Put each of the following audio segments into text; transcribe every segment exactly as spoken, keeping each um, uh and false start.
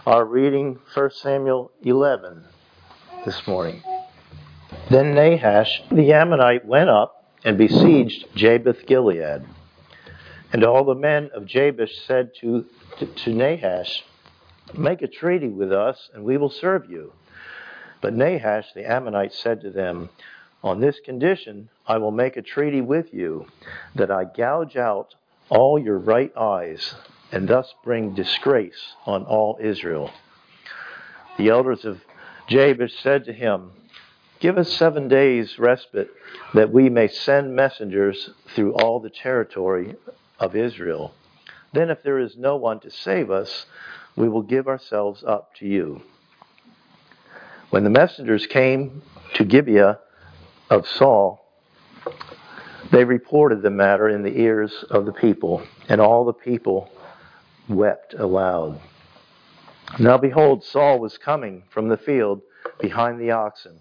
Our reading, First Samuel eleven this morning. Then Nahash the Ammonite went up and besieged Jabesh Gilead. And all the men of Jabesh said to, to, to Nahash, "Make a treaty with us, and we will serve you." But Nahash the Ammonite said to them, "On this condition I will make a treaty with you, that I gouge out all your right eyes, and thus bring disgrace on all Israel." The elders of Jabesh said to him, "Give us seven days' respite, that we may send messengers through all the territory of Israel. Then if there is no one to save us, we will give ourselves up to you." When the messengers came to Gibeah of Saul, they reported the matter in the ears of the people, and all the people wept aloud. Now behold, Saul was coming from the field behind the oxen.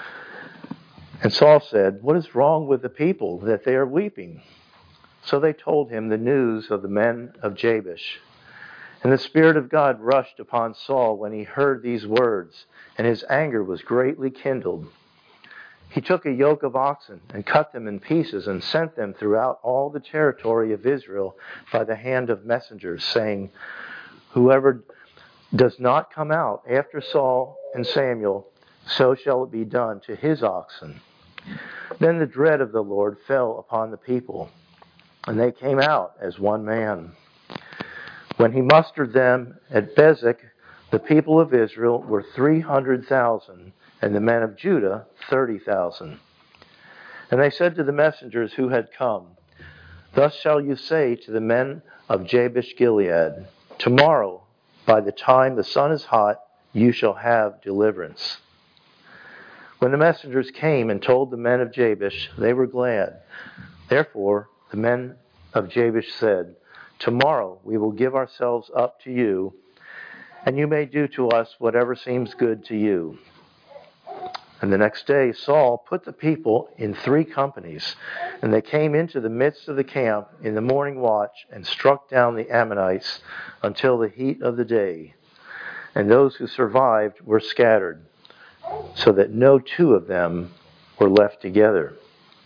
And Saul said, "What is wrong with the people that they are weeping?" So they told him the news of the men of Jabesh. And the Spirit of God rushed upon Saul when he heard these words, and his anger was greatly kindled. He took a yoke of oxen and cut them in pieces and sent them throughout all the territory of Israel by the hand of messengers, saying, "Whoever does not come out after Saul and Samuel, so shall it be done to his oxen." Then the dread of the Lord fell upon the people, and they came out as one man. When he mustered them at Bezek, the people of Israel were three hundred thousand, and the men of Judah thirty thousand. And they said to the messengers who had come, "Thus shall you say to the men of Jabesh Gilead, tomorrow, by the time the sun is hot, you shall have deliverance." When the messengers came and told the men of Jabesh, they were glad. Therefore the men of Jabesh said, "Tomorrow we will give ourselves up to you, and you may do to us whatever seems good to you." And the next day Saul put the people in three companies, and they came into the midst of the camp in the morning watch and struck down the Ammonites until the heat of the day. And those who survived were scattered, so that no two of them were left together.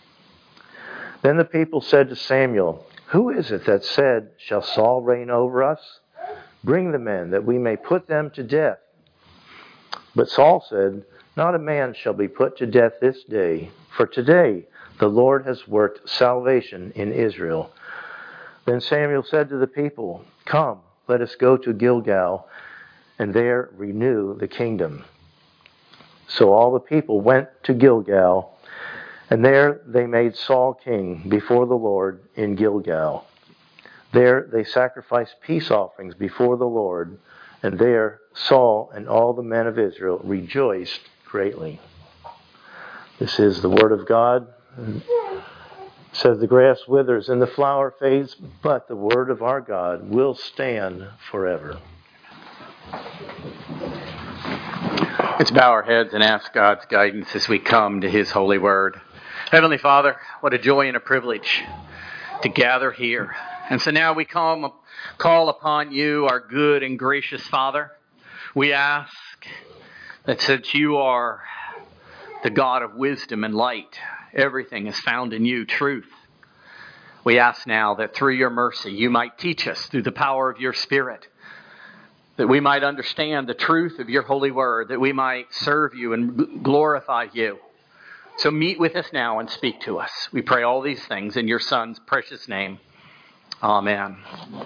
Then the people said to Samuel, "Who is it that said, 'Shall Saul reign over us?' Bring the men, that we may put them to death." But Saul said, "Not a man shall be put to death this day, for today the Lord has worked salvation in Israel." Then Samuel said to the people, "Come, let us go to Gilgal, and there renew the kingdom." So all the people went to Gilgal, and there they made Saul king before the Lord in Gilgal. There they sacrificed peace offerings before the Lord, and there Saul and all the men of Israel rejoiced greatly. This is the word of God. It says the grass withers and the flower fades, but the word of our God will stand forever. Let's bow our heads and ask God's guidance as we come to His holy word. Heavenly Father, what a joy and a privilege to gather here. And so now we come, call upon you, our good and gracious Father. We ask that since you are the God of wisdom and light, everything is found in you, truth. We ask now that through your mercy you might teach us through the power of your Spirit, that we might understand the truth of your holy word, that we might serve you and glorify you. So meet with us now and speak to us. We pray all these things in your Son's precious name. Amen.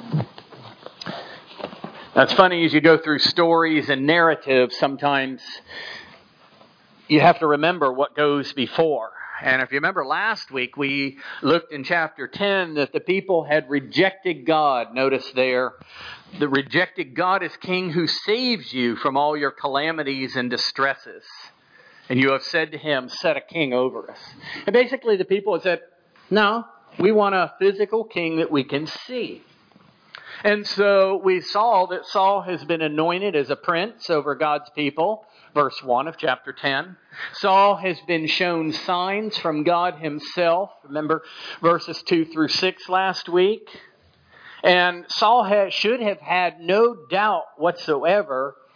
That's funny, as you go through stories and narratives, sometimes you have to remember what goes before. And if you remember last week, we looked in chapter ten that the people had rejected God. Notice there, the rejected God as King who saves you from all your calamities and distresses. And you have said to him, "Set a king over us." And basically the people have said, "No, we want a physical king that we can see." And so we saw that Saul has been anointed as a prince over God's people. Verse one of chapter ten. Saul has been shown signs from God himself. Remember verses two through six last week. And Saul has, should have had no doubt whatsoever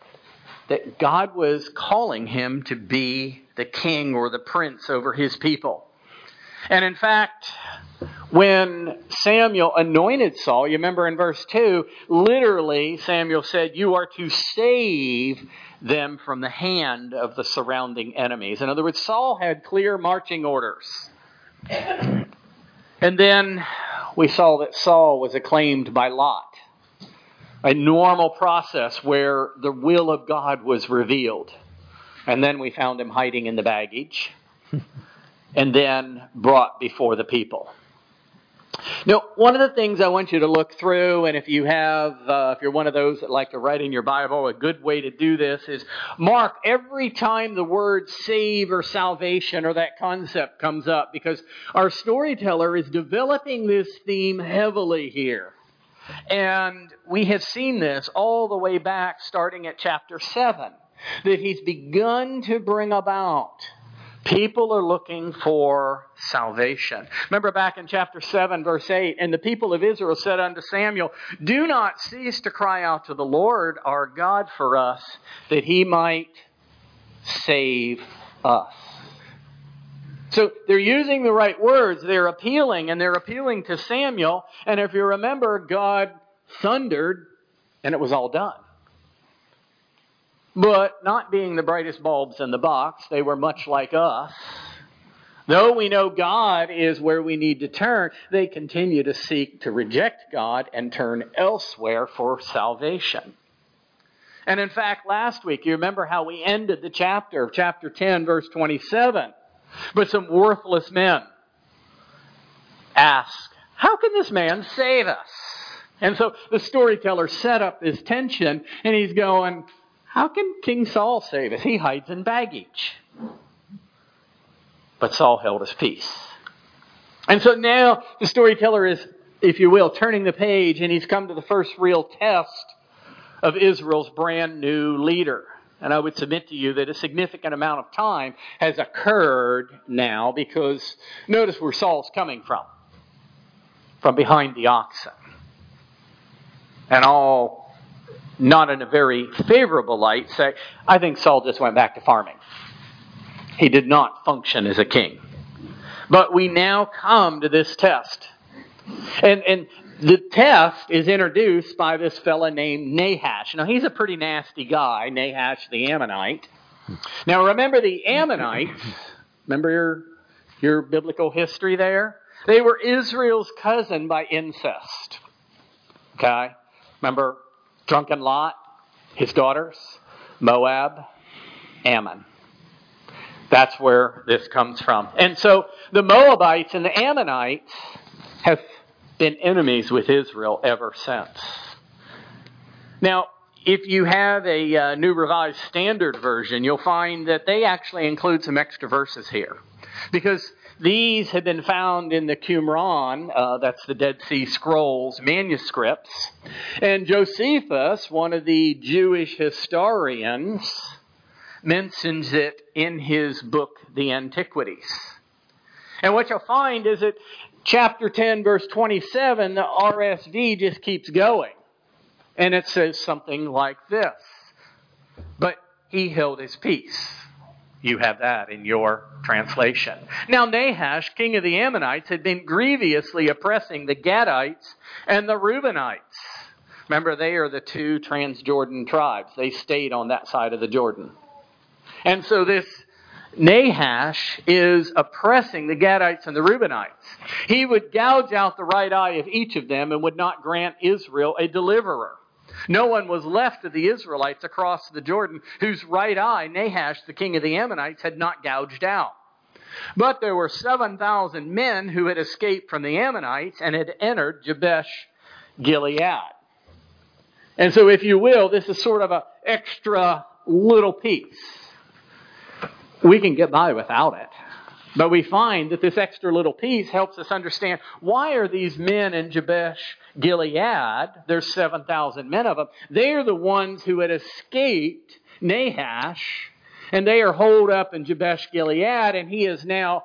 that God was calling him to be the king or the prince over his people. And in fact, when Samuel anointed Saul, you remember in verse two, literally Samuel said, you are to save them from the hand of the surrounding enemies. In other words, Saul had clear marching orders. And then we saw that Saul was acclaimed by Lot. A normal process where the will of God was revealed. And then we found him hiding in the baggage. And then brought before the people. Now, one of the things I want you to look through, and if you have, uh, if you're one of those that like to write in your Bible, a good way to do this is mark every time the word save or salvation or that concept comes up, because our storyteller is developing this theme heavily here. And we have seen this all the way back starting at chapter seven, that he's begun to bring about people are looking for salvation. Remember back in chapter seven, verse eight, and the people of Israel said unto Samuel, do not cease to cry out to the Lord our God for us, that he might save us. So they're using the right words. They're appealing, and they're appealing to Samuel. And if you remember, God thundered, and it was all done. But not being the brightest bulbs in the box, they were much like us. Though we know God is where we need to turn, they continue to seek to reject God and turn elsewhere for salvation. And in fact, last week, you remember how we ended the chapter, chapter ten, verse twenty-seven. But some worthless men ask, how can this man save us? And so the storyteller set up this tension, and he's going, how can King Saul save us? He hides in baggage. But Saul held his peace. And so now the storyteller is, if you will, turning the page, and he's come to the first real test of Israel's brand new leader. And I would submit to you that a significant amount of time has occurred now, because notice where Saul's coming from. From behind the oxen. And all, not in a very favorable light, say, I think Saul just went back to farming. He did not function as a king. But we now come to this test. And, and the test is introduced by this fella named Nahash. Now, he's a pretty nasty guy, Nahash the Ammonite. Now, remember the Ammonites, remember your, your biblical history there? They were Israel's cousin by incest. Okay? Remember drunken Lot, his daughters, Moab, Ammon. That's where this comes from. And so the Moabites and the Ammonites have been enemies with Israel ever since. Now, if you have a uh, New Revised Standard Version, you'll find that they actually include some extra verses here. Because these have been found in the Qumran, uh, that's the Dead Sea Scrolls manuscripts. And Josephus, one of the Jewish historians, mentions it in his book, The Antiquities. And what you'll find is that chapter ten, verse twenty-seven, the R S V just keeps going. And it says something like this. But he held his peace. You have that in your translation. Now Nahash, king of the Ammonites, had been grievously oppressing the Gadites and the Reubenites. Remember, they are the two Transjordan tribes. They stayed on that side of the Jordan. And so this Nahash is oppressing the Gadites and the Reubenites. He would gouge out the right eye of each of them and would not grant Israel a deliverer. No one was left of the Israelites across the Jordan whose right eye Nahash, the king of the Ammonites, had not gouged out. But there were seven thousand men who had escaped from the Ammonites and had entered Jabesh Gilead. And so, if you will, this is sort of an extra little piece. We can get by without it. But we find that this extra little piece helps us understand, why are these men in Jabesh Gilead, there's seven thousand men of them, they are the ones who had escaped Nahash, and they are holed up in Jabesh Gilead, and he is now,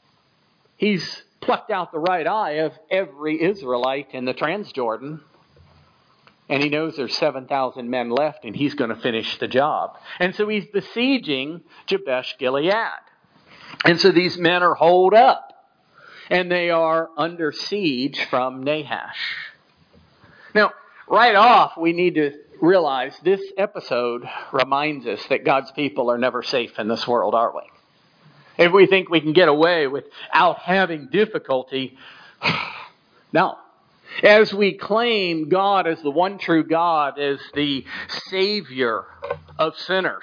he's plucked out the right eye of every Israelite in the Transjordan. And he knows there's seven thousand men left and he's going to finish the job. And so he's besieging Jabesh Gilead. And so these men are holed up. And they are under siege from Nahash. Now, right off, we need to realize this episode reminds us that God's people are never safe in this world, are we? If we think we can get away without having difficulty, no. As we claim God as the one true God, as the Savior of sinners,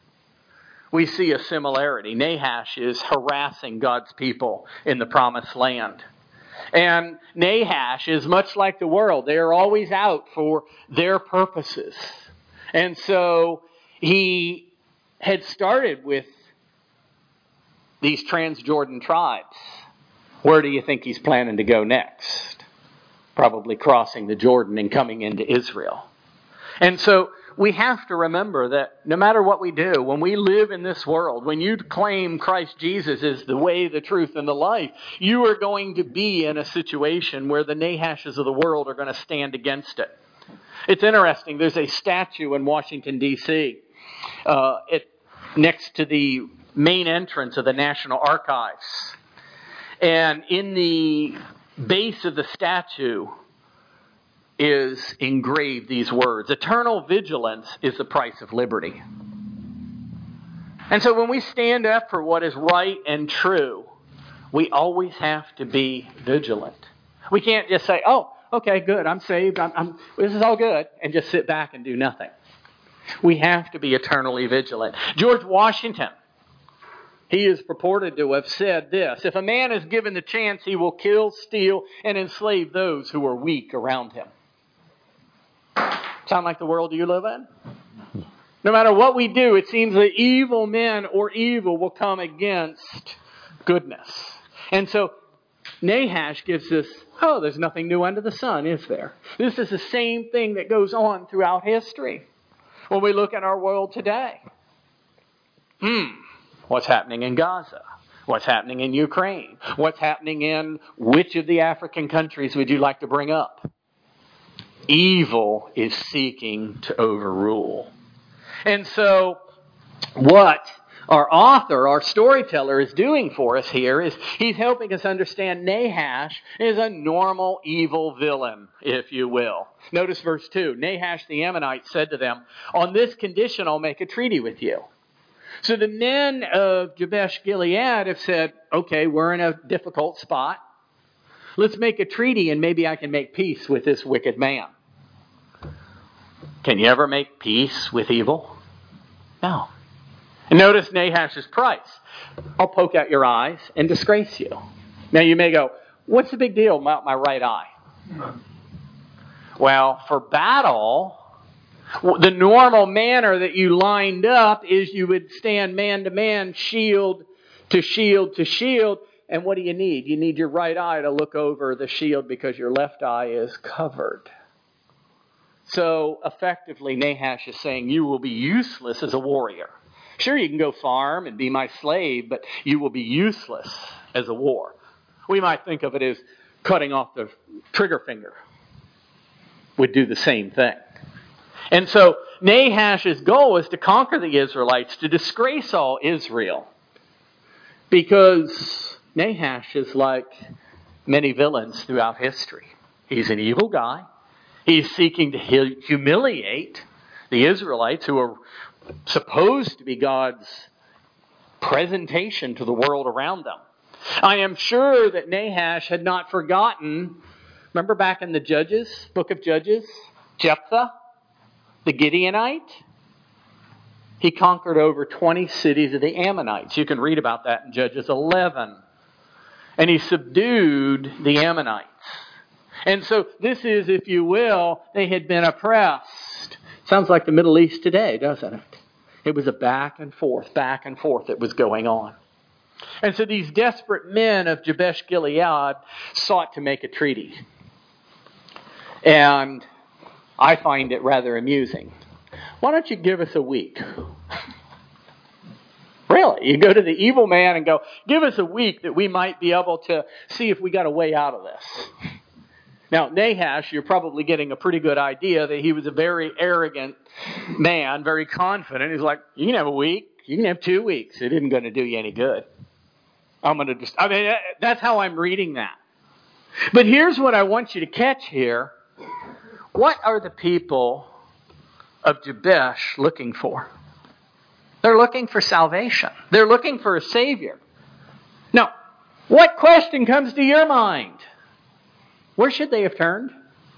we see a similarity. Nahash is harassing God's people in the promised land. And Nahash is much like the world. They are always out for their purposes. And so he had started with these Transjordan tribes. Where do you think he's planning to go next? Probably crossing the Jordan and coming into Israel. And so we have to remember that no matter what we do, when we live in this world, when you claim Christ Jesus is the way, the truth, and the life, you are going to be in a situation where the Nahashes of the world are going to stand against it. It's interesting. There's a statue in Washington, D C uh, it, next to the main entrance of the National Archives. And in the base of the statue is engraved these words: eternal vigilance is the price of liberty. And so when we stand up for what is right and true, we always have to be vigilant. We can't just say, oh, okay, good, I'm saved, I'm, I'm, this is all good, and just sit back and do nothing. We have to be eternally vigilant. George Washington, he is purported to have said this: if a man is given the chance, he will kill, steal, and enslave those who are weak around him. Sound like the world you live in? No matter what we do, it seems that evil men or evil will come against goodness. And so Nahash gives us, oh, there's nothing new under the sun, is there? This is the same thing that goes on throughout history. When we look at our world today, hmm, what's happening in Gaza? What's happening in Ukraine? What's happening in which of the African countries would you like to bring up? Evil is seeking to overrule. And so what our author, our storyteller, is doing for us here is he's helping us understand Nahash is a normal evil villain, if you will. Notice verse two. Nahash the Ammonite said to them, on this condition I'll make a treaty with you. So the men of Jabesh Gilead have said, okay, we're in a difficult spot. Let's make a treaty and maybe I can make peace with this wicked man. Can you ever make peace with evil? No. And notice Nahash's price. I'll poke out your eyes and disgrace you. Now you may go, what's the big deal about my right eye? Well, for battle, the normal manner that you lined up is you would stand man to man, shield to shield to shield. And what do you need? You need your right eye to look over the shield because your left eye is covered. So effectively, Nahash is saying you will be useless as a warrior. Sure, you can go farm and be my slave, but you will be useless as a war. We might think of it as cutting off the trigger finger would do the same thing. And so Nahash's goal is to conquer the Israelites, to disgrace all Israel. Because Nahash is like many villains throughout history. He's an evil guy. He's seeking to humiliate the Israelites, who are supposed to be God's presentation to the world around them. I am sure that Nahash had not forgotten, remember back in the Judges, book of Judges, Jephthah, the Gideonite? He conquered over twenty cities of the Ammonites. You can read about that in Judges eleven. And he subdued the Ammonites. And so this is, if you will, they had been oppressed. Sounds like the Middle East today, doesn't it? It was a back and forth, back and forth that was going on. And so these desperate men of Jabesh Gilead sought to make a treaty. And I find it rather amusing. Why don't you give us a week? Really? You go to the evil man and go, give us a week that we might be able to see if we got a way out of this. Now, Nahash, you're probably getting a pretty good idea that he was a very arrogant man, very confident. He's like, you can have a week, you can have two weeks. It isn't going to do you any good. I'm going to just, I mean, that's how I'm reading that. But here's what I want you to catch here. What are the people of Jabesh looking for? They're looking for salvation. They're looking for a Savior. Now, what question comes to your mind? Where should they have turned?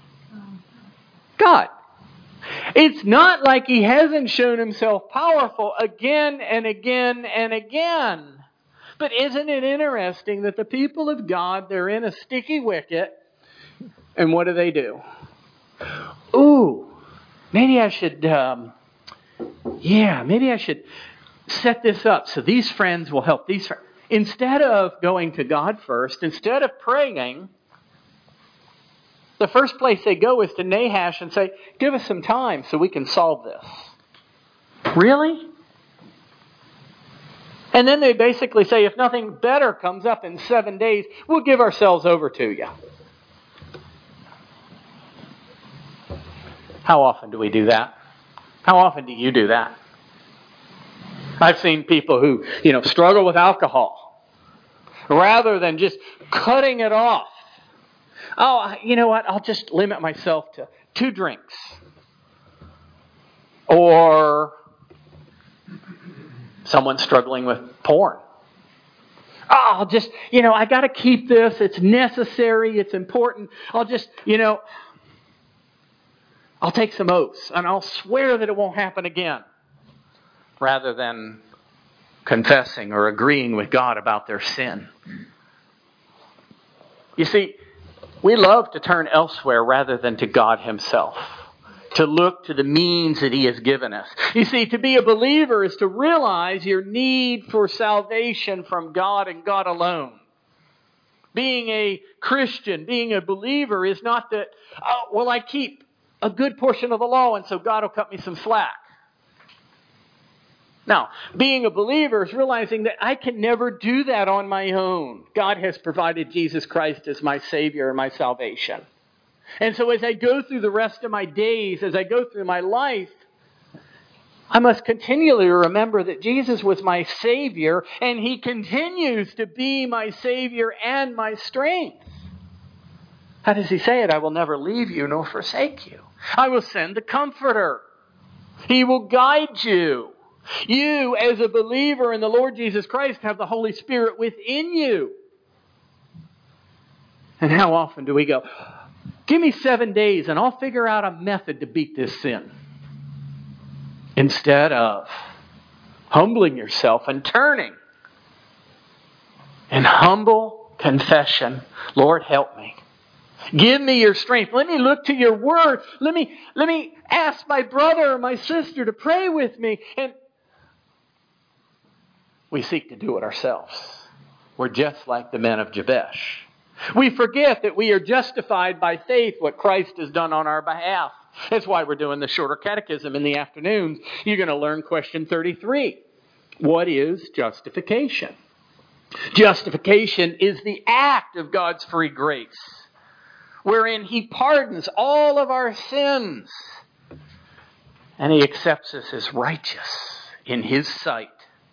God. It's not like He hasn't shown Himself powerful again and again and again. But isn't it interesting that the people of God, they're in a sticky wicket, and what do they do? Ooh, maybe I should, um, yeah, maybe I should set this up so these friends will help these friends. Instead of going to God first, instead of praying, the first place they go is to Nahash and say, give us some time so we can solve this. Really? And then they basically say, if nothing better comes up in seven days, we'll give ourselves over to you. How often do we do that? How often do you do that? I've seen people who, you know, struggle with alcohol. Rather than just cutting it off. Oh, you know what? I'll just limit myself to two drinks. Or someone struggling with porn. Oh, I'll just, you know, I got to keep this. It's necessary. It's important. I'll just, you know, I'll take some oaths and I'll swear that it won't happen again. Rather than confessing or agreeing with God about their sin. You see, we love to turn elsewhere rather than to God Himself. To look to the means that He has given us. You see, to be a believer is to realize your need for salvation from God and God alone. Being a Christian, being a believer is not that, oh, well, I keep a good portion of the law and so God will cut me some slack. Now, being a believer is realizing that I can never do that on my own. God has provided Jesus Christ as my Savior and my salvation. And so as I go through the rest of my days, as I go through my life, I must continually remember that Jesus was my Savior and He continues to be my Savior and my strength. How does He say it? I will never leave you nor forsake you. I will send the Comforter. He will guide you. You, as a believer in the Lord Jesus Christ, have the Holy Spirit within you. And how often do we go, give me seven days and I'll figure out a method to beat this sin. Instead of humbling yourself and turning in humble confession, Lord, help me. Give me your strength. Let me look to your word. Let me, let me ask my brother or my sister to pray with me. And we seek to do it ourselves. We're just like the men of Jabesh. We forget that we are justified by faith, what Christ has done on our behalf. That's why we're doing the shorter catechism in the afternoons. You're going to learn question thirty-three. What is justification? Justification is the act of God's free grace, wherein He pardons all of our sins and He accepts us as righteous in His sight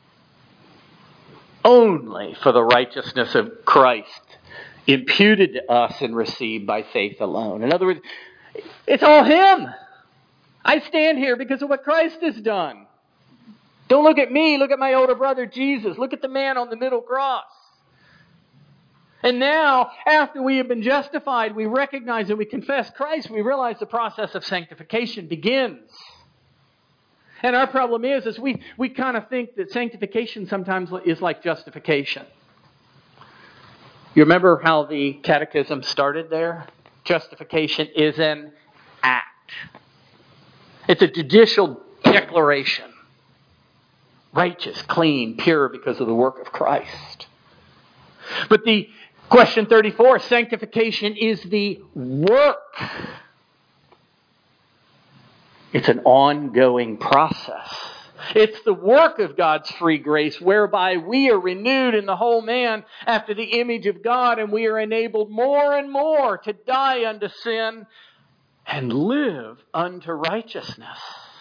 only for the righteousness of Christ imputed to us and received by faith alone. In other words, it's all Him. I stand here because of what Christ has done. Don't look at me. Look at my older brother, Jesus. Look at the man on the middle cross. And now, after we have been justified, we recognize and we confess Christ, we realize the process of sanctification begins. And our problem is, is we, we kind of think that sanctification sometimes is like justification. You remember how the catechism started there? Justification is an act. It's a judicial declaration. Righteous, clean, pure because of the work of Christ. But the question thirty-four, sanctification is the work. It's an ongoing process. It's the work of God's free grace whereby we are renewed in the whole man after the image of God, and we are enabled more and more to die unto sin and live unto righteousness.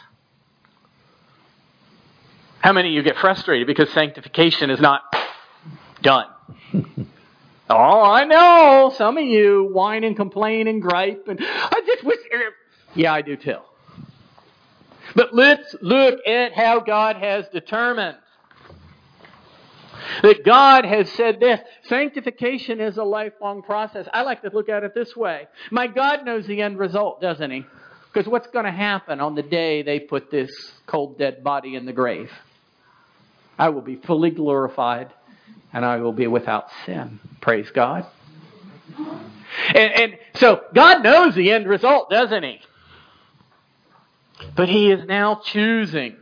How many of you get frustrated because sanctification is not done? Oh, I know. Some of you whine and complain and gripe. And I just wish... Yeah, I do too. But let's look at how God has determined. That God has said this. Sanctification is a lifelong process. I like to look at it this way. My God knows the end result, doesn't He? Because what's going to happen on the day they put this cold, dead body in the grave? I will be fully glorified and I will be without sin. Praise God. And, and so God knows the end result, doesn't He? But He is now choosing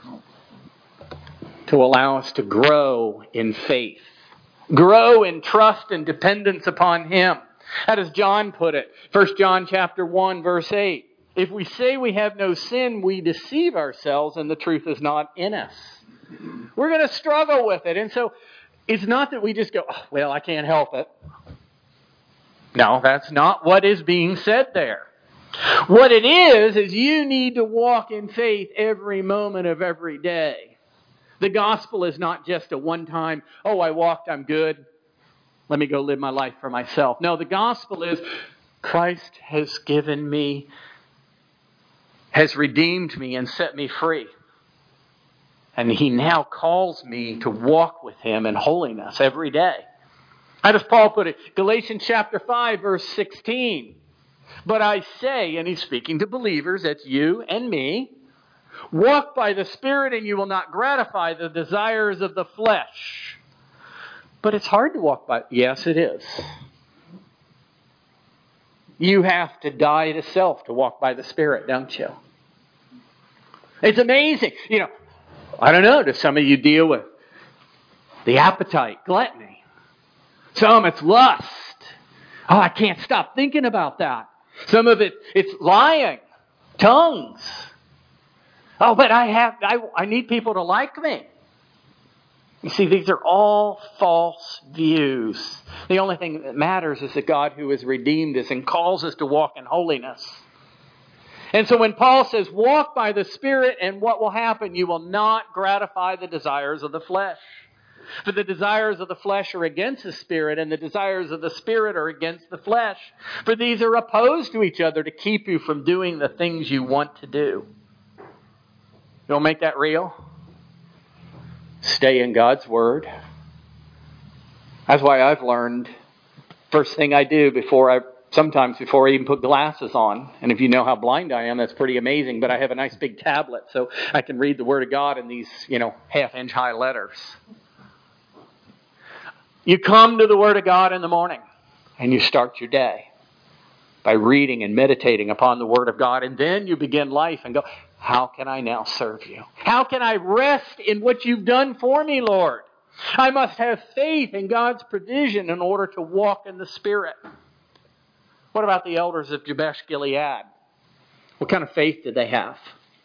to allow us to grow in faith. Grow in trust and dependence upon Him. How does John put it? First John chapter one, verse eight. If we say we have no sin, we deceive ourselves and the truth is not in us. We're going to struggle with it. And so it's not that we just go, oh, well, I can't help it. No, that's not what is being said there. What it is, is you need to walk in faith every moment of every day. The gospel is not just a one-time, oh, I walked, I'm good. Let me go live my life for myself. No, the gospel is Christ has given me, has redeemed me and set me free. And He now calls me to walk with Him in holiness every day. How does Paul put it? Galatians chapter five, verse sixteen. But I say, and he's speaking to believers, that's you and me, walk by the Spirit and you will not gratify the desires of the flesh. But it's hard to walk by. Yes, it is. You have to die to self to walk by the Spirit, don't you? It's amazing. You know, I don't know, do some of you deal with the appetite, gluttony? Some it's lust. Oh, I can't stop thinking about that. Some of it, it's lying, tongues. Oh, but I have, I, I need people to like me. You see, these are all false views. The only thing that matters is the God who has redeemed us and calls us to walk in holiness. And so when Paul says, walk by the Spirit, and what will happen? You will not gratify the desires of the flesh. For the desires of the flesh are against the Spirit, and the desires of the Spirit are against the flesh. For these are opposed to each other to keep you from doing the things you want to do. You want to make that real? Stay in God's Word. That's why I've learned, first thing I do before I, sometimes before I even put glasses on, and if you know how blind I am, that's pretty amazing, but I have a nice big tablet so I can read the Word of God in these, you know, half inch high letters. You come to the Word of God in the morning and you start your day by reading and meditating upon the Word of God. And then you begin life and go, how can I now serve you? How can I rest in what you've done for me, Lord? I must have faith in God's provision in order to walk in the Spirit. What about the elders of Jabesh Gilead? What kind of faith did they have?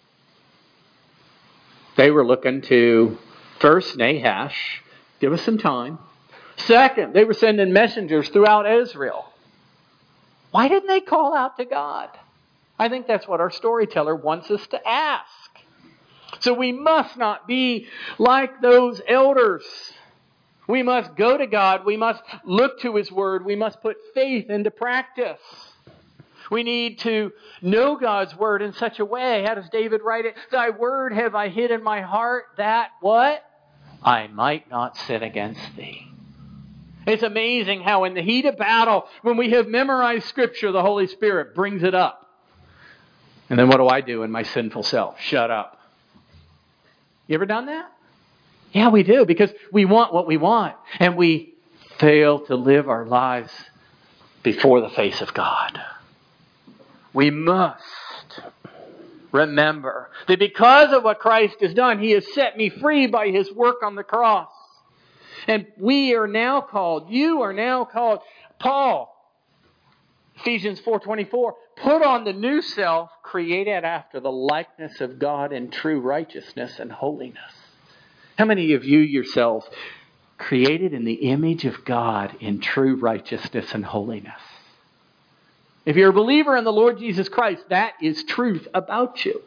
They were looking to, first, Nahash, give us some time. Second, they were sending messengers throughout Israel. Why didn't they call out to God? I think that's what our storyteller wants us to ask. So we must not be like those elders. We must go to God. We must look to His Word. We must put faith into practice. We need to know God's Word in such a way. How does David write it? Thy Word have I hid in my heart that what? I might not sin against Thee. It's amazing how in the heat of battle, when we have memorized Scripture, the Holy Spirit brings it up. And then what do I do in my sinful self? Shut up. You ever done that? Yeah, we do, because we want what we want. And we fail to live our lives before the face of God. We must remember that because of what Christ has done, He has set me free by His work on the cross. And we are now called, you are now called. Paul Ephesians four twenty-four, put on the new self created after the likeness of God in true righteousness and holiness. How many of you yourselves created in the image of God in true righteousness and holiness? If you're a believer in the Lord Jesus Christ, that is truth about you.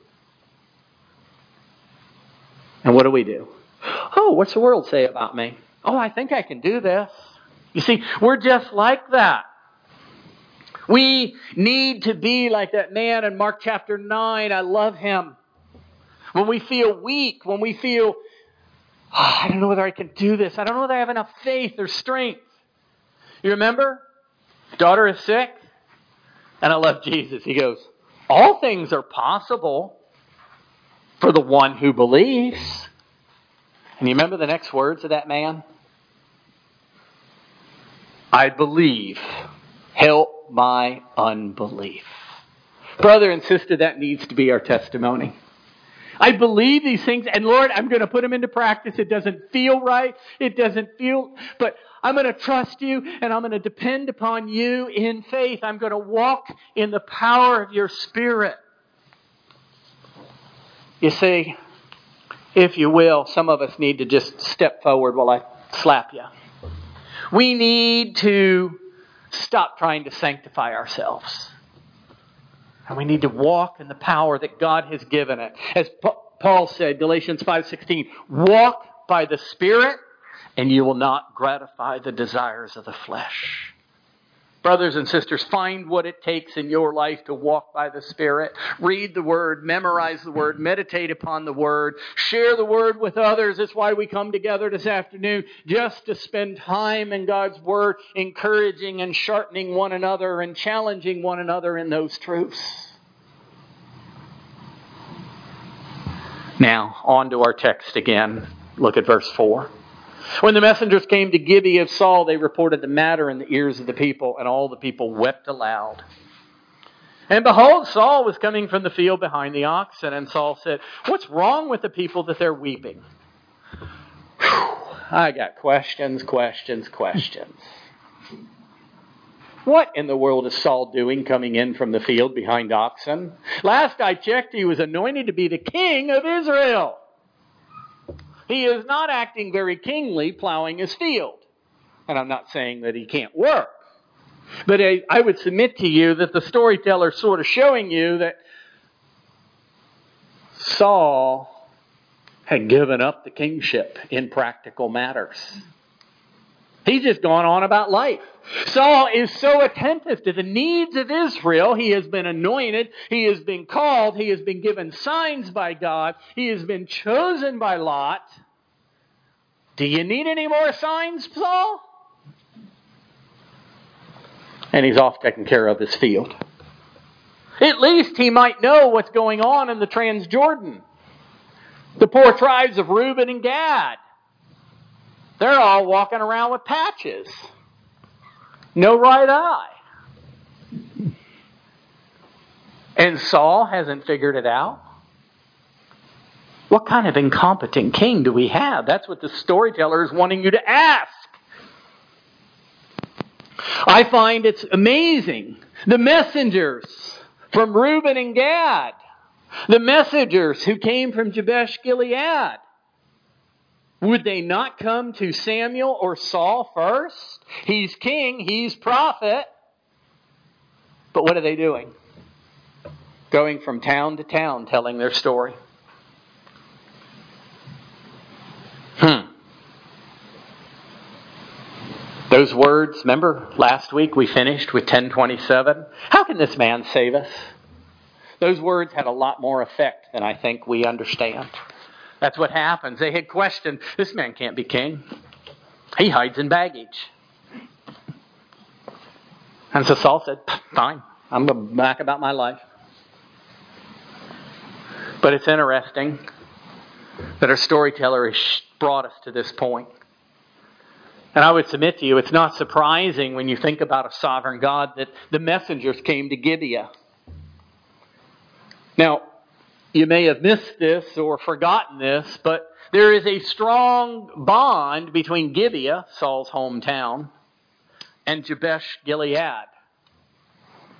And what do we do? Oh, what's the world say about me? Oh, I think I can do this. You see, we're just like that. We need to be like that man in Mark chapter nine. I love him. When we feel weak, when we feel, oh, I don't know whether I can do this. I don't know whether I have enough faith or strength. You remember? Daughter is sick. And I love Jesus. He goes, all things are possible for the one who believes. And you remember the next words of that man? I believe. Help my unbelief. Brother and sister, that needs to be our testimony. I believe these things, and Lord, I'm going to put them into practice. It doesn't feel right. It doesn't feel, but I'm going to trust you, and I'm going to depend upon you in faith. I'm going to walk in the power of your Spirit. You see, if you will, some of us need to just step forward while I slap you. We need to stop trying to sanctify ourselves. And we need to walk in the power that God has given it. As Paul said, Galatians five sixteen, walk by the Spirit and you will not gratify the desires of the flesh. Brothers and sisters, find what it takes in your life to walk by the Spirit. Read the Word, memorize the Word, meditate upon the Word, share the Word with others. That's why we come together this afternoon, just to spend time in God's Word, encouraging and sharpening one another and challenging one another in those truths. Now, on to our text again. Look at verse four. When the messengers came to Gibeah of Saul, they reported the matter in the ears of the people, and all the people wept aloud. And behold, Saul was coming from the field behind the oxen, and Saul said, what's wrong with the people that they're weeping? Whew, I got questions, questions, questions. What in the world is Saul doing coming in from the field behind oxen? Last I checked, he was anointed to be the king of Israel. He is not acting very kingly plowing his field. And I'm not saying that he can't work. But I, I would submit to you that the storyteller is sort of showing you that Saul had given up the kingship in practical matters. He's just gone on about life. Saul is so attentive to the needs of Israel. He has been anointed. He has been called. He has been given signs by God. He has been chosen by Lot. Do you need any more signs, Saul? And he's off taking care of his field. At least he might know what's going on in the Transjordan. The poor tribes of Reuben and Gad. They're all walking around with patches. No right eye. And Saul hasn't figured it out. What kind of incompetent king do we have? That's what the storyteller is wanting you to ask. I find it's amazing. The messengers from Reuben and Gad. The messengers who came from Jabesh Gilead. Would they not come to Samuel or Saul first? He's king, he's prophet. But what are they doing? Going from town to town telling their story. Hmm. Those words, remember last week we finished with ten twenty-seven? How can this man save us? Those words had a lot more effect than I think we understand. That's what happens. They had questioned, this man can't be king. He hides in baggage. And so Saul said, fine, I'm going to back about my life. But it's interesting that our storyteller has brought us to this point. And I would submit to you, it's not surprising when you think about a sovereign God that the messengers came to Gibeah. Now, you may have missed this or forgotten this, but there is a strong bond between Gibeah, Saul's hometown, and Jabesh Gilead.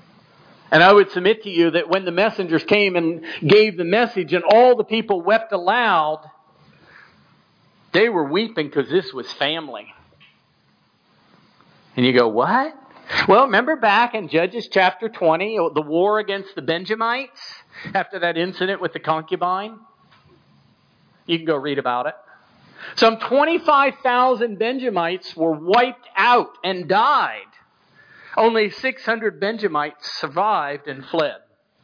And I would submit to you that when the messengers came and gave the message and all the people wept aloud, they were weeping because this was family. And you go, what? Well, remember back in Judges chapter twenty, the war against the Benjamites after that incident with the concubine? You can go read about it. Some twenty-five thousand Benjamites were wiped out and died. Only six hundred Benjamites survived and fled.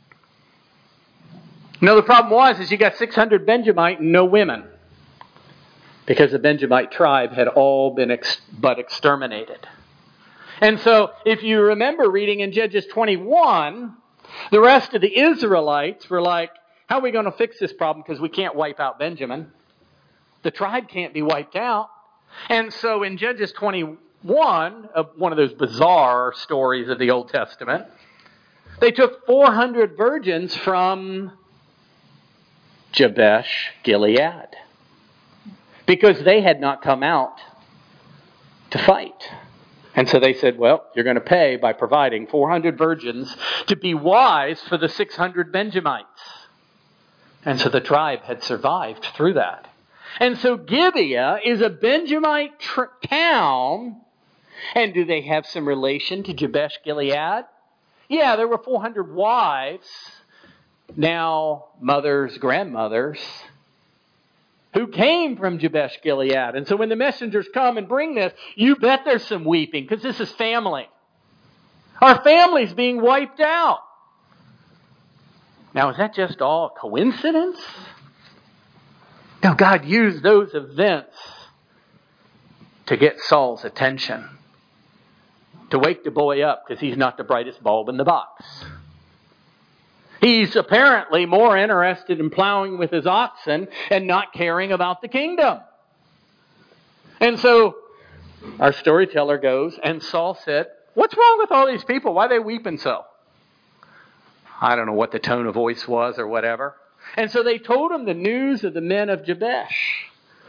No, the problem was is you got six hundred Benjamite and no women. Because the Benjamite tribe had all been ex- but exterminated. And so, if you remember reading in Judges twenty-one, the rest of the Israelites were like, how are we going to fix this problem? Because we can't wipe out Benjamin. The tribe can't be wiped out. And so in Judges twenty-one, uh, one of those bizarre stories of the Old Testament, they took four hundred virgins from Jabesh Gilead. Because they had not come out to fight. And so they said, well, you're going to pay by providing four hundred virgins to be wives for the six hundred Benjamites. And so the tribe had survived through that. And so Gibeah is a Benjamite tr- town. And do they have some relation to Jabesh Gilead? Yeah, there were four hundred wives, now mothers, grandmothers, who came from Jabesh Gilead. And so when the messengers come and bring this, you bet there's some weeping, because this is family. Our family's being wiped out. Now, is that just all coincidence? No, God used those events to get Saul's attention. To wake the boy up, because he's not the brightest bulb in the box. He's apparently more interested in plowing with his oxen and not caring about the kingdom. And so our storyteller goes, and Saul said, what's wrong with all these people? Why are they weeping so? I don't know what the tone of voice was or whatever. And so they told him the news of the men of Jabesh.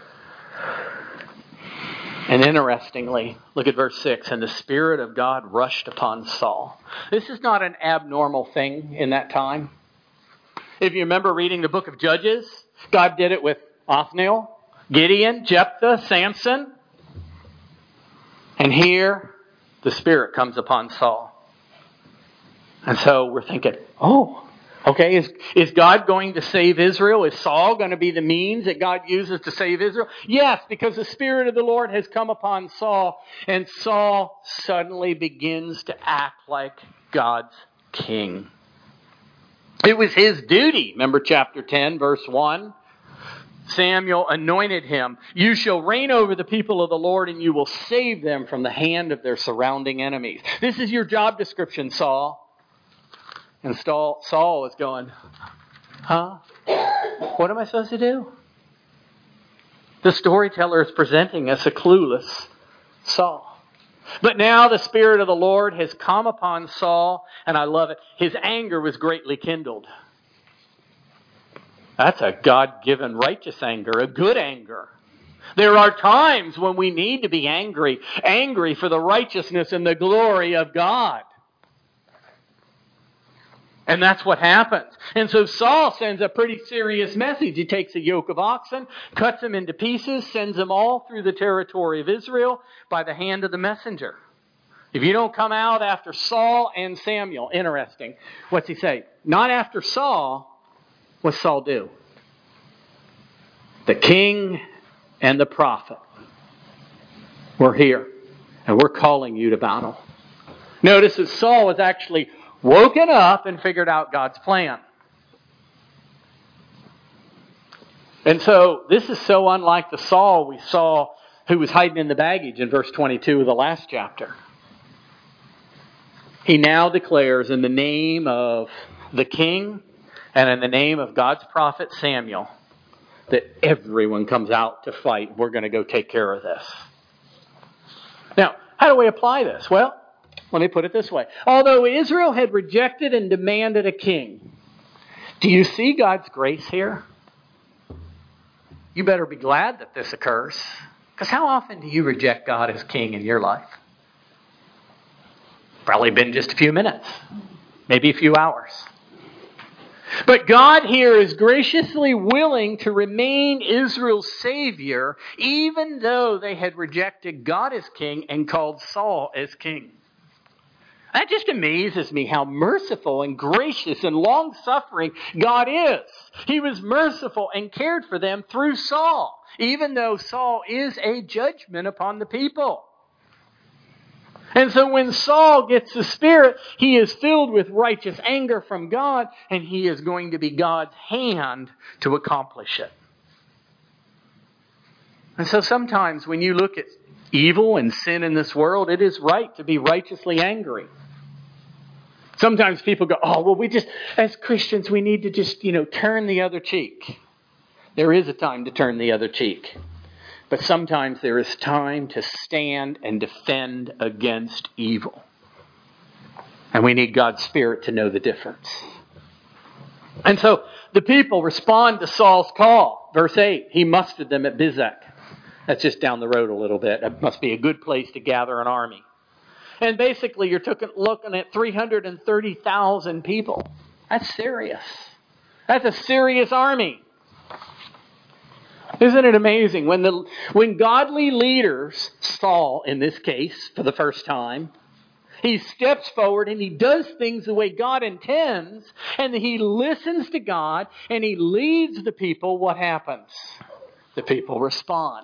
And interestingly, look at verse six. And the Spirit of God rushed upon Saul. This is not an abnormal thing in that time. If you remember reading the book of Judges, God did it with Othniel, Gideon, Jephthah, Samson. And here, the Spirit comes upon Saul. And so we're thinking, oh, okay, is, is God going to save Israel? Is Saul going to be the means that God uses to save Israel? Yes, because the Spirit of the Lord has come upon Saul, and Saul suddenly begins to act like God's king. It was his duty. Remember chapter ten, verse one? Samuel anointed him. You shall reign over the people of the Lord, and you will save them from the hand of their surrounding enemies. This is your job description, Saul. And Saul, Saul was going, huh? What am I supposed to do? The storyteller is presenting us a clueless Saul. But now the Spirit of the Lord has come upon Saul, and I love it. His anger was greatly kindled. That's a God-given righteous anger, a good anger. There are times when we need to be angry, angry for the righteousness and the glory of God. And that's what happens. And so Saul sends a pretty serious message. He takes a yoke of oxen, cuts them into pieces, sends them all through the territory of Israel by the hand of the messenger. If you don't come out after Saul and Samuel, interesting. What's he say? Not after Saul. What's Saul do? The king and the prophet. We're here. And we're calling you to battle. Notice that Saul was actually woken up and figured out God's plan. And so this is so unlike the Saul we saw who was hiding in the baggage in verse twenty-two of the last chapter. He now declares in the name of the king and in the name of God's prophet Samuel that everyone comes out to fight. We're going to go take care of this. Now, how do we apply this? Well, let me put it this way. Although Israel had rejected and demanded a king, do you see God's grace here? You better be glad that this occurs. Because how often do you reject God as king in your life? Probably been just a few minutes. maybe a few hours. But God here is graciously willing to remain Israel's Savior, even though they had rejected God as king and called Saul as king. That just amazes me how merciful and gracious and long-suffering God is. He was merciful and cared for them through Saul, even though Saul is a judgment upon the people. And so when Saul gets the Spirit, he is filled with righteous anger from God, and he is going to be God's hand to accomplish it. And so sometimes when you look at evil and sin in this world, it is right to be righteously angry. Sometimes people go, oh, well, we just, as Christians, we need to just, you know, turn the other cheek. There is a time to turn the other cheek. But sometimes there is time to stand and defend against evil. And we need God's Spirit to know the difference. And so the people respond to Saul's call. Verse eight, he mustered them at Bizek. That's just down the road a little bit. It must be a good place to gather an army. And basically you're looking at three hundred thirty thousand people. That's serious. That's a serious army. Isn't it amazing? When the when godly leaders, Saul in this case, for the first time, he steps forward and he does things the way God intends, and he listens to God and he leads the people, what happens? The people respond.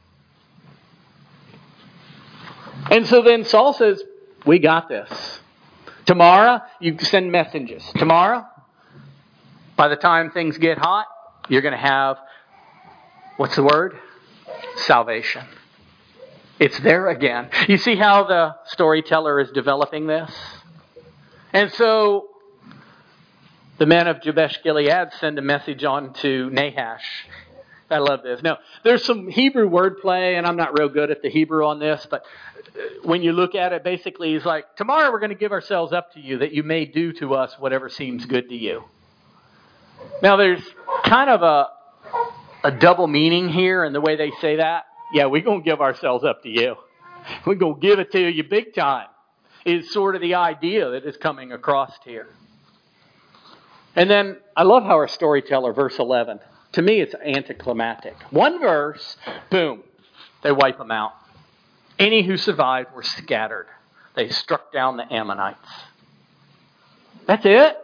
And so then Saul says, we got this. Tomorrow, you send messengers. Tomorrow, by the time things get hot, you're going to have, what's the word? Salvation. It's there again. You see how the storyteller is developing this? And so the men of Jabesh Gilead send a message on to Nahash. I love this. Now, there's some Hebrew wordplay, and I'm not real good at the Hebrew on this, but when you look at it, basically he's like, tomorrow we're going to give ourselves up to you that you may do to us whatever seems good to you. Now, there's kind of a, a double meaning here in the way they say that. Yeah, we're going to give ourselves up to you. We're going to give it to you big time, is sort of the idea that is coming across here. And then I love how our storyteller, verse eleven, to me it's anticlimactic. One verse, boom, they wipe them out. Any who survived were scattered. They struck down the Ammonites. That's it?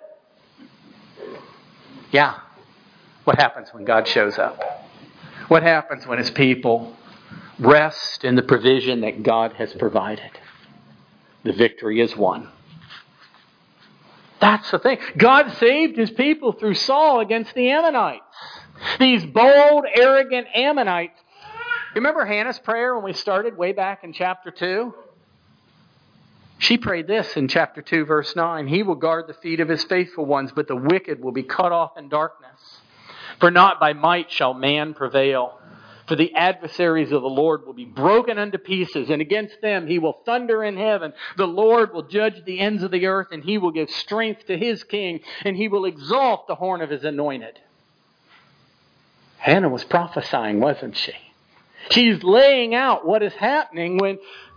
Yeah. What happens when God shows up? What happens when His people rest in the provision that God has provided? The victory is won. That's the thing. God saved His people through Saul against the Ammonites. These bold, arrogant Ammonites. Remember Hannah's prayer when we started way back in chapter two? She prayed this in chapter two, verse nine. He will guard the feet of His faithful ones, but the wicked will be cut off in darkness. For not by might shall man prevail. For the adversaries of the Lord will be broken unto pieces, and against them He will thunder in heaven. The Lord will judge the ends of the earth, and He will give strength to His king, and He will exalt the horn of His anointed. Hannah was prophesying, wasn't she? She's laying out what is happening when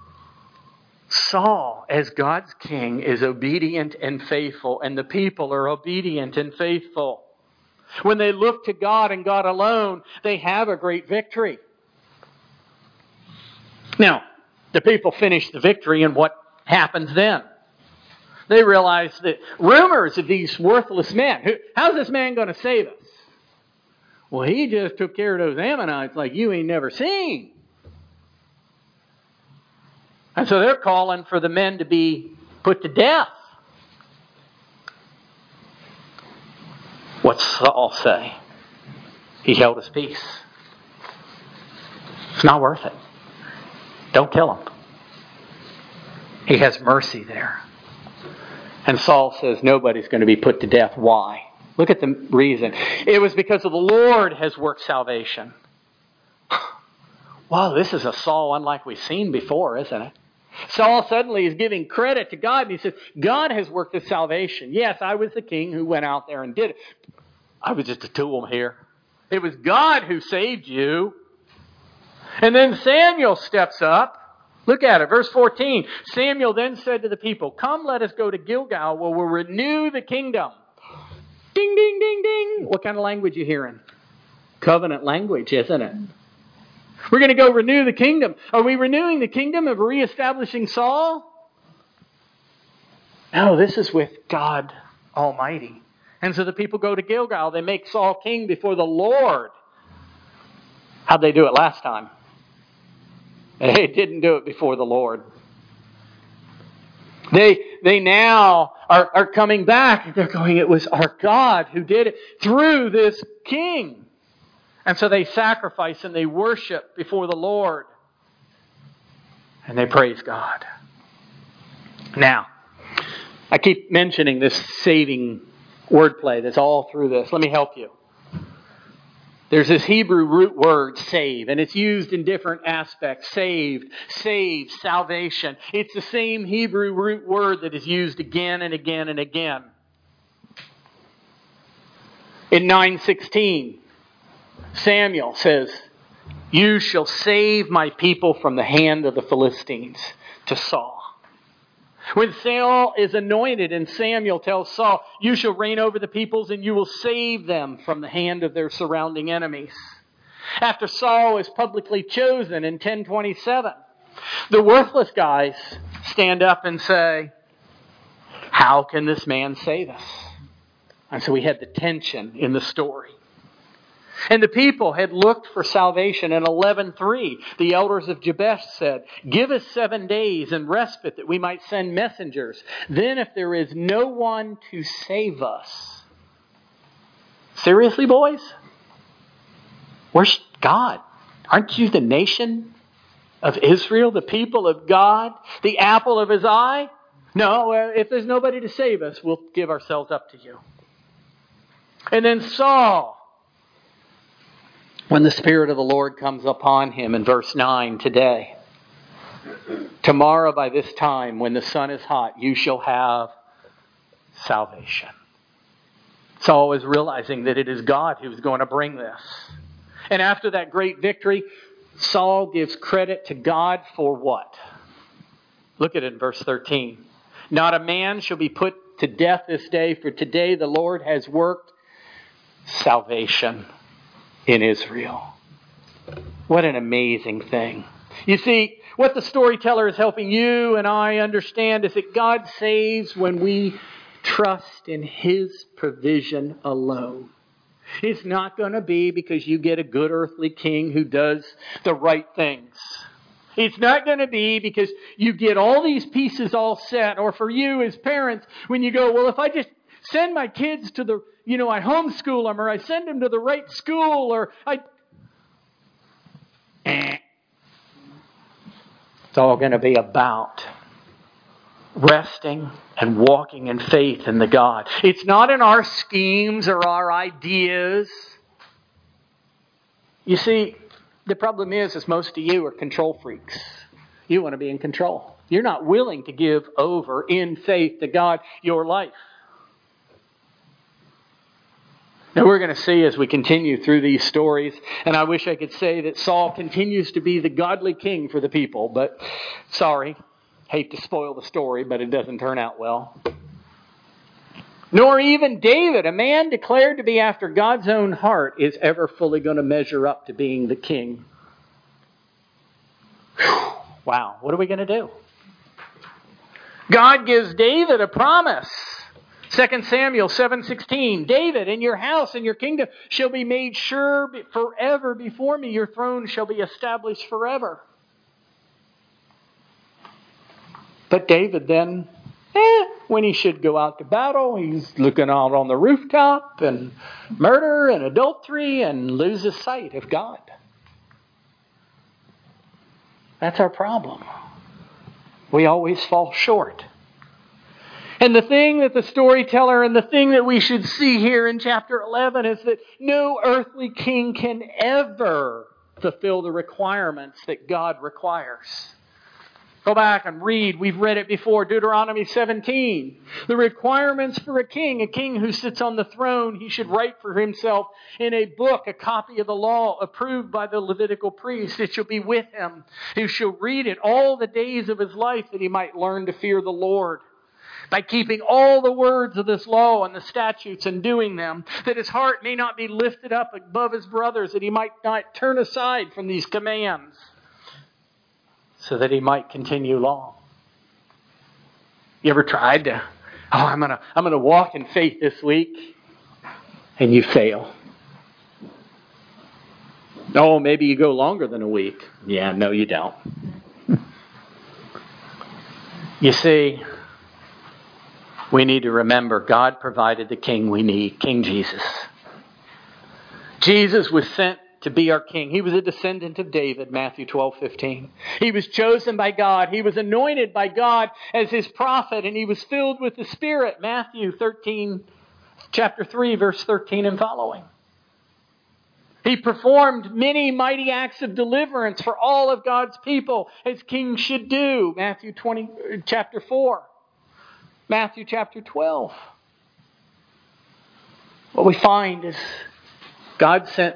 Saul, as God's king, is obedient and faithful, and the people are obedient and faithful. When they look to God and God alone, they have a great victory. Now, the people finish the victory, and what happens then? They realize that rumors of these worthless men. How's this man going to save us? Well, he just took care of those Ammonites like you ain't never seen. And so they're calling for the men to be put to death. What's Saul say? He held his peace. It's not worth it. Don't kill him. He has mercy there. And Saul says nobody's going to be put to death. Why? Look at the reason. It was because of the Lord has worked salvation. Wow, this is a Saul unlike we've seen before, isn't it? Saul suddenly is giving credit to God, and he says, God has worked this salvation. Yes, I was the king who went out there and did it. I was just a tool here. It was God who saved you. And then Samuel steps up, Look at it, verse fourteen. Samuel then said to the people, "Come, let us go to Gilgal, where we'll renew the kingdom." Ding, ding, ding, ding. What kind of language you hearing? Covenant language, isn't it? We're going to go renew the kingdom. Are we renewing the kingdom of reestablishing Saul? No, this is with God Almighty. And so the people go to Gilgal. They make Saul king before the Lord. How'd they do it last time? They didn't do it before the Lord. They they now are, are coming back. They're going, it was our God who did it through this king. And so they sacrifice and they worship before the Lord. And they praise God. Now, I keep mentioning this saving wordplay that's all through this. Let me help you. There's this Hebrew root word, save, and it's used in different aspects. Saved, save, salvation. It's the same Hebrew root word that is used again and again and again. In nine sixteen, Samuel says, "You shall save my people from the hand of the Philistines," to Saul. When Saul is anointed and Samuel tells Saul, "You shall reign over the peoples and you will save them from the hand of their surrounding enemies." After Saul is publicly chosen in ten twenty-seven, the worthless guys stand up and say, "How can this man save us?" And so we had the tension in the story. And the people had looked for salvation. In eleven three, the elders of Jabesh said, "Give us seven days and respite that we might send messengers. Then if there is no one to save us." Seriously, boys? Where's God? Aren't you the nation of Israel, the people of God, the apple of His eye? No, if there's nobody to save us, we'll give ourselves up to you. And then Saul, when the Spirit of the Lord comes upon him in verse nine today, "Tomorrow by this time, when the sun is hot, you shall have salvation." Saul was realizing that it is God who is going to bring this. And after that great victory, Saul gives credit to God for what? Look at it in verse thirteen. "Not a man shall be put to death this day, for today the Lord has worked salvation in Israel." What an amazing thing. You see, what the storyteller is helping you and I understand is that God saves when we trust in His provision alone. It's not going to be because you get a good earthly king who does the right things. It's not going to be because you get all these pieces all set, or for you as parents, when you go, "Well, if I just send my kids to the, you know, I homeschool them, or I send them to the right school, or I..." Eh. It's all going to be about resting and walking in faith in the God. It's not in our schemes or our ideas. You see, the problem is, is most of you are control freaks. You want to be in control. You're not willing to give over in faith to God your life. Now we're going to see as we continue through these stories, and I wish I could say that Saul continues to be the godly king for the people, but sorry, hate to spoil the story, but it doesn't turn out well. Nor even David, a man declared to be after God's own heart, is ever fully going to measure up to being the king. Whew. Wow, what are we going to do? God gives David a promise. Second Samuel seven sixteen, "David, in your house and your kingdom shall be made sure forever before me. Your throne shall be established forever." But David then, eh, when he should go out to battle, he's looking out on the rooftop and murder and adultery and loses sight of God. That's our problem. We always fall short. And the thing that the storyteller and the thing that we should see here in chapter eleven is that no earthly king can ever fulfill the requirements that God requires. Go back and read. We've read it before. Deuteronomy seventeen. The requirements for a king. A king who sits on the throne, he should write for himself in a book a copy of the law approved by the Levitical priest. It shall be with him. He shall read it all the days of his life that he might learn to fear the Lord. By keeping all the words of this law and the statutes and doing them, that his heart may not be lifted up above his brothers, that he might not turn aside from these commands, so that he might continue long. You ever tried to, oh, I'm gonna, I'm gonna walk in faith this week, and you fail? Oh, maybe you go longer than a week. Yeah, no, you don't. You see, we need to remember God provided the King we need, King Jesus. Jesus was sent to be our king. He was a descendant of David, Matthew twelve fifteen. He was chosen by God. He was anointed by God as his prophet, and he was filled with the Spirit, Matthew thirteen, chapter three, verse thirteen and following. He performed many mighty acts of deliverance for all of God's people, as kings should do, Matthew twenty, chapter four, Matthew chapter twelve. What we find is God sent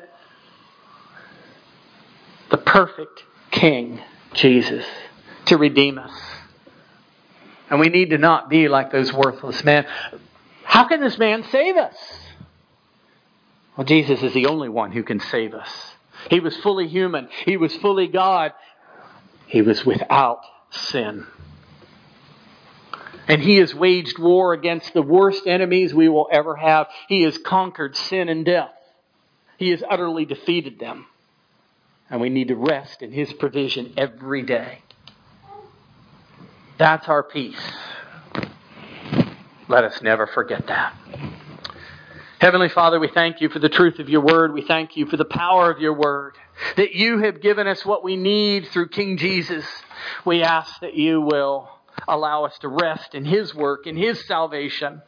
the perfect King, Jesus, to redeem us. And we need to not be like those worthless men. How can this man save us? Well, Jesus is the only one who can save us. He was fully human. He was fully God. He was without sin. And He has waged war against the worst enemies we will ever have. He has conquered sin and death. He has utterly defeated them. And we need to rest in His provision every day. That's our peace. Let us never forget that. Heavenly Father, we thank You for the truth of Your Word. We thank You for the power of Your Word. That You have given us what we need through King Jesus. We ask that You will allow us to rest in His work, in His salvation.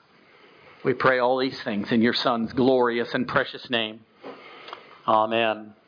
We pray all these things in Your Son's glorious and precious name. Amen.